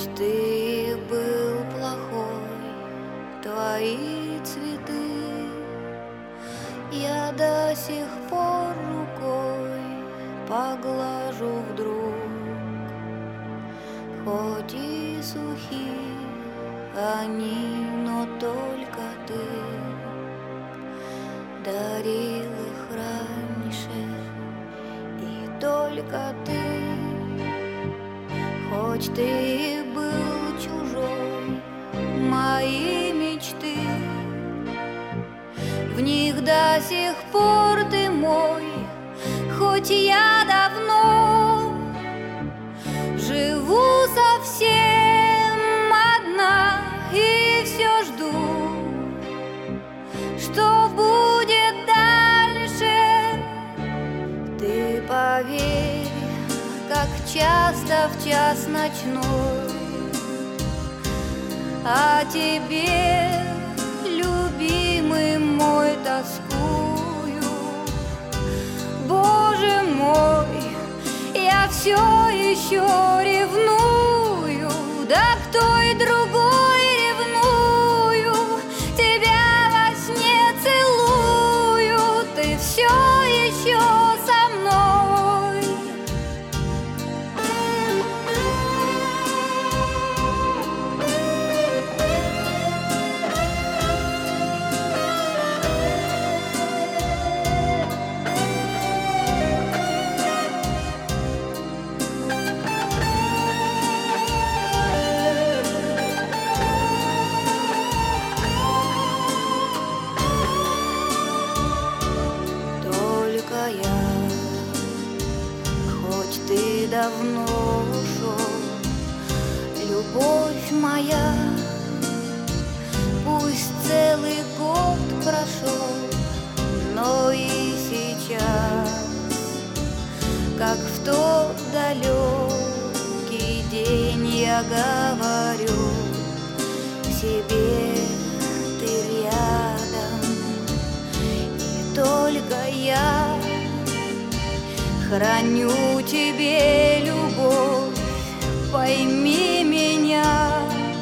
Хоть ты был плохой, твои цветы я до сих пор рукой поглажу вдруг. Хоть и сухи они, но только ты дарил их раньше, и только ты. Хоть ты был чужой, мои мечты, в них до сих пор ты мой. Хоть я давно живу совсем одна и все жду, что будет дальше. Ты поверь, как часто в час ночной о тебе, любимый мой, тоскую. Боже мой, я все еще ревную, да к той другой ревную. Тебя во сне целую, ты все еще со мной. Хоть ты давно ушел, любовь моя, пусть целый год прошел, но и сейчас, как в тот далекий день, я говорю себе, ты рядом, и только я храню тебе любовь, пойми меня.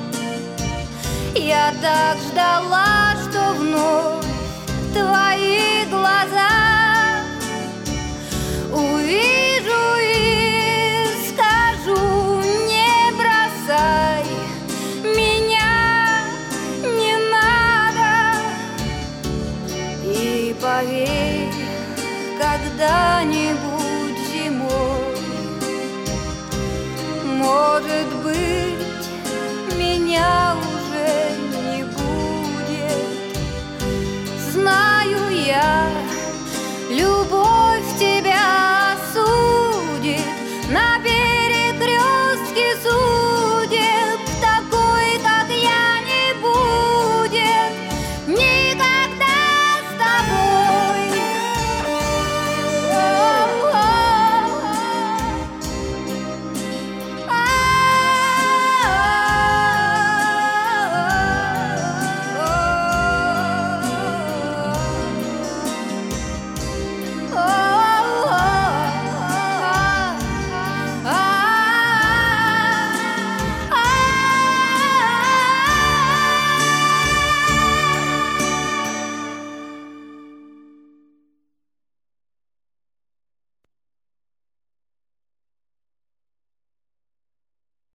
Я так ждала, что вновь твои глаза увижу и скажу: не бросай меня, не надо. И поверь, когда-нибудь